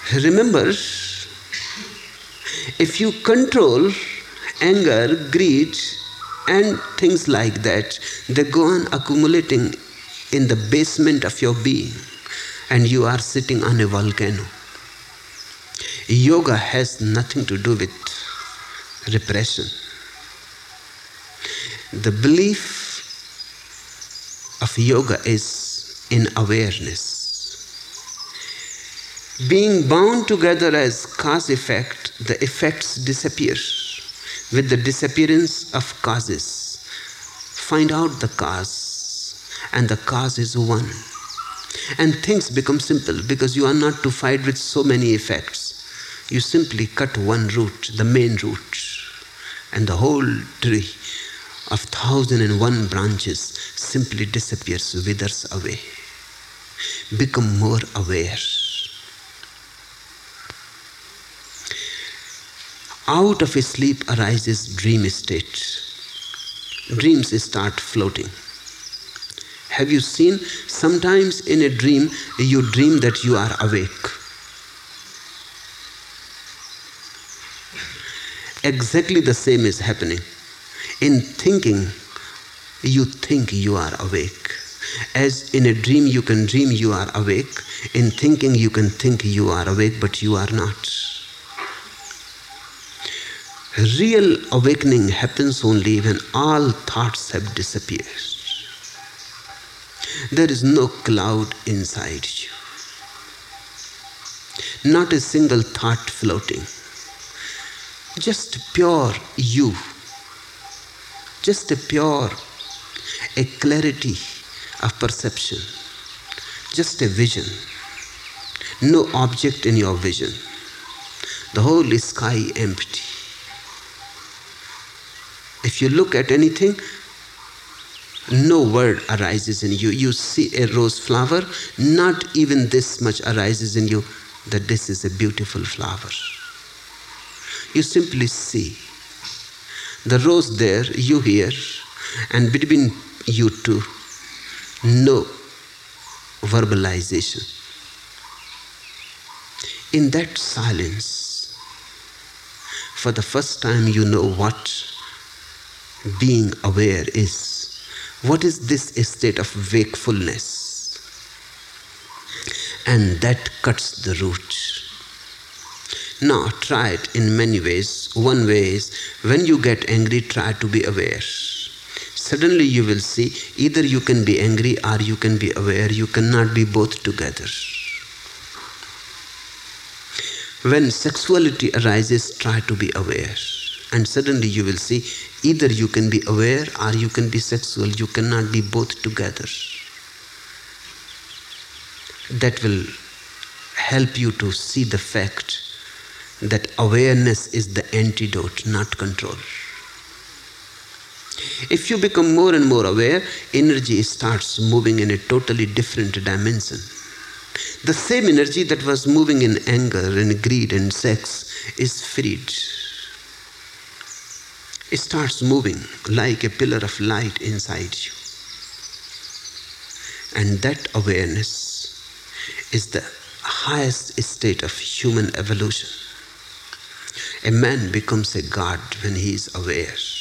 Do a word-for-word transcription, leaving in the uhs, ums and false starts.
Remember, if you control anger, greed, and things like that, they go on accumulating in the basement of your being, and you are sitting on a volcano. Yoga has nothing to do with repression. The belief of yoga is in awareness. Being bound together as cause effect, the effects disappear. With the disappearance of causes, find out the cause, and the cause is one. And things become simple because you are not to fight with so many effects. You simply cut one root, the main root, and the whole tree of thousand and one branches simply disappears, withers away. Become more aware. Out of a sleep arises dream state. Dreams start floating. Have you seen, sometimes in a dream, you dream that you are awake. Exactly the same is happening. In thinking, you think you are awake. As in a dream you can dream you are awake, in thinking you can think you are awake, but you are not. Real awakening happens only when all thoughts have disappeared. There is no cloud inside you. Not a single thought floating. Just pure you. Just a pure, a clarity of perception. Just a vision. No object in your vision. The whole sky empty. If you look at anything, no word arises in you. You see a rose flower, not even this much arises in you that this is a beautiful flower. You simply see the rose there, you hear, and between you two, no verbalization. In that silence, for the first time you know what being aware is. What is this state of wakefulness? And that cuts the root. Now try it in many ways. One way is, when you get angry, try to be aware. Suddenly you will see, either you can be angry or you can be aware. You cannot be both together. When sexuality arises, try to be aware. And suddenly you will see, either you can be aware or you can be sexual. You cannot be both together. That will help you to see the fact that awareness is the antidote, not control. If you become more and more aware, energy starts moving in a totally different dimension. The same energy that was moving in anger and greed and sex is freed. It starts moving like a pillar of light inside you. And that awareness is the highest state of human evolution. A man becomes a god when he is aware.